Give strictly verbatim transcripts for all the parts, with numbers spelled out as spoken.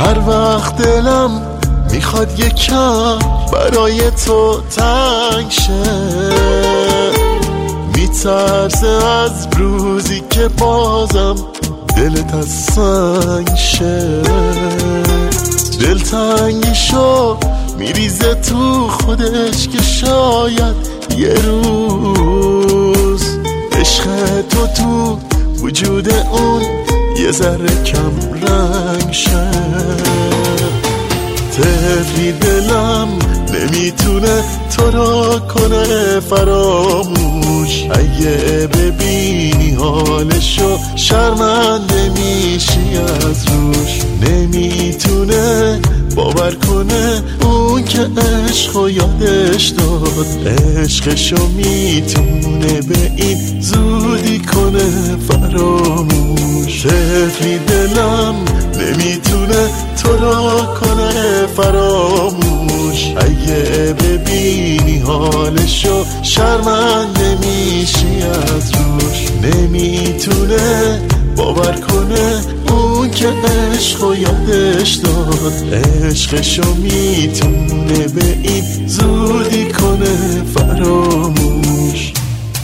هر وقت دلم میخواد یکم برای تو تنگ شه، میترسه از روزی که بازم دلت از سنگ شه. دلتنگیشو میریزه تو خودش که شاید یه روز عشق تو تو وجود اون یه ذره کم رنگ شه. طفلی دلم نمیتونه تو را کنه فراموش، اگه ببینی حالشو شرمنده میشی از روش. نمیتونه باور کنه اون که عشقو یادش داد، عشقشو میتونه به این زودی کنه فراموش. طفلی دلم نمیتونه تو را کنه فراموش، اگه ببینی حالشو شرمنده میشی از روش. نمیتونه باور کنه اون که عشقو یادش داد، عشقشو میتونه به این زودی کنه فراموش.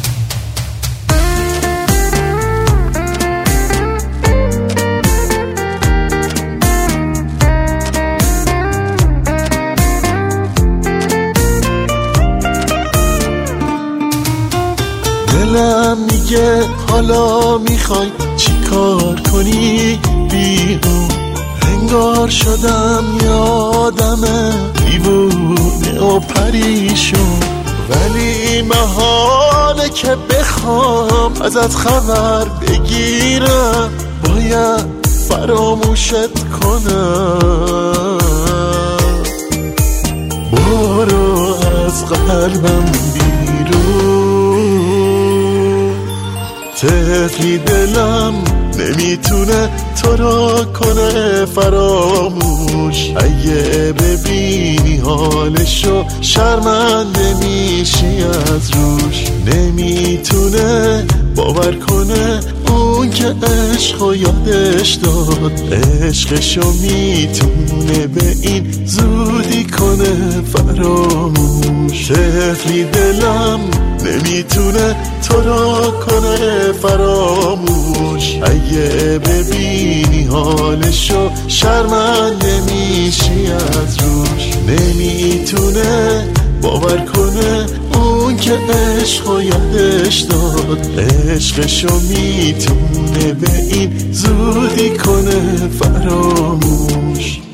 دلم میگه حالا میخوای چی کار کنی بیرون، انگار شدم یادم دیوونه و پریشون. ولی محاله که بخوام ازت خبر بگیرم، باید فراموشت کنم. برو از قلبم بیرون. طفلی دلم نمیتونه تو را کنه فراموش، اگه ببینی حالشو شرمنده میشی از روش. نمیتونه باور کنه اون که عشقو یادش داد، عشقشو میتونه به این زودی کنه فراموش. طفلی دلم نمیتونه تو را کنه فراموش، اگه ببینی حالشو شرمنده میشی از روش. نمیتونه باور کنه اون که عشقو یادش داد، عشقشو میتونه به این زودی کنه فراموش.